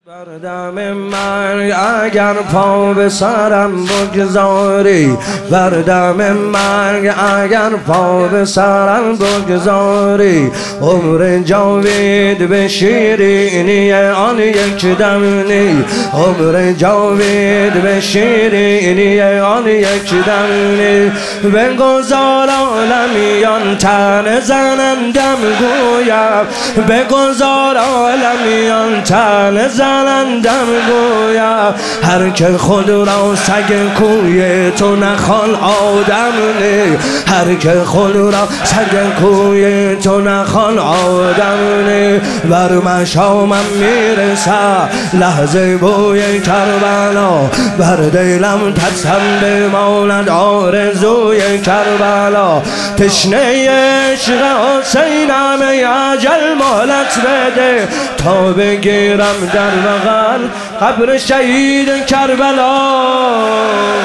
بردم من اگر پا به سرم بگذاری، بردم من اگر پا به سرم بگذاری، عمر جاوید به شیرینی آن یک دمنی، عمر جاوید به شیرینی آن یک دمنی. بگذار عالمیان تن زنندم گویم، بگذار عالمیان تن زنندم گویم. هر که خود را سگ کوی تو نخوان آدم نی، هر که خود را سگ کوی تو نخوان آدم نی. بر مشامم میرسه لحظه بوی کربلا، بر دلم ترسم بماند آرزوی کربلا. تشنه عشق حسینم اجل مهلت بده، تا بگیرم در بغل قبر شهید کربلا.